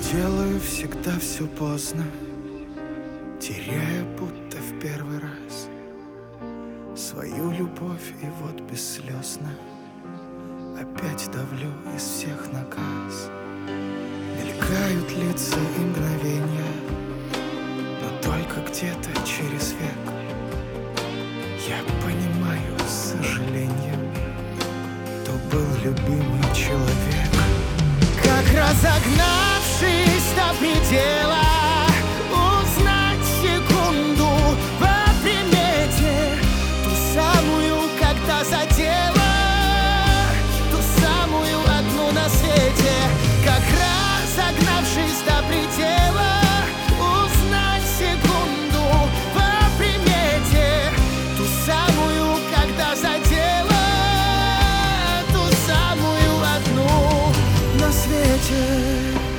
Делаю всегда все поздно, теряя будто в первый раз свою любовь, и вот бесслезно опять давлю из всех наказ. Мелькают лица и мгновения, но только где-то через век я понимаю с сожалением, кто был любимый человек. Как разогнавшись до предела, узнать секунду по примете, ту самую, когда задела, ту самую одну на свете. Как разогнавшись до предела, узнать секунду по примете, ту самую, когда задела, ту самую одну на свете.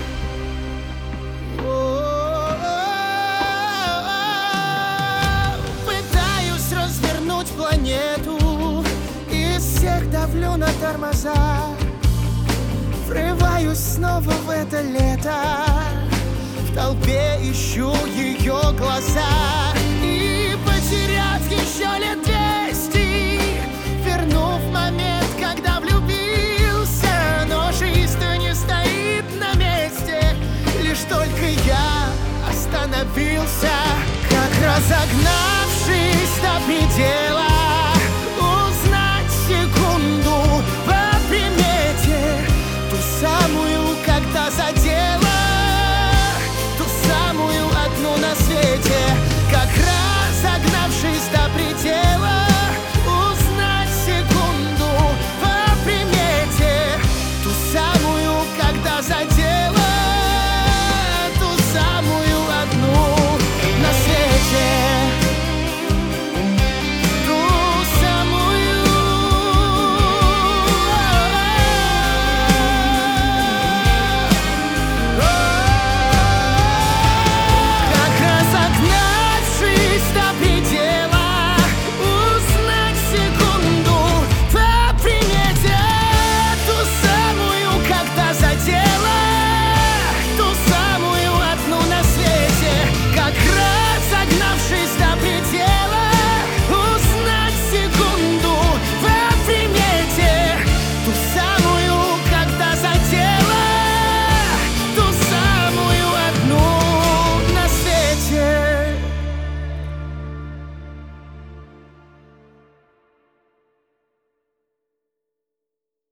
Пытаюсь развернуть планету, из всех давлю на тормоза. Врываюсь снова в это лето, в толпе ищу ее глаза. И потеряв еще лет 200, вернув момент, когда влюбился, но жизнь-то не стоит на месте, лишь только я остановился. Как разогнавшись до предела,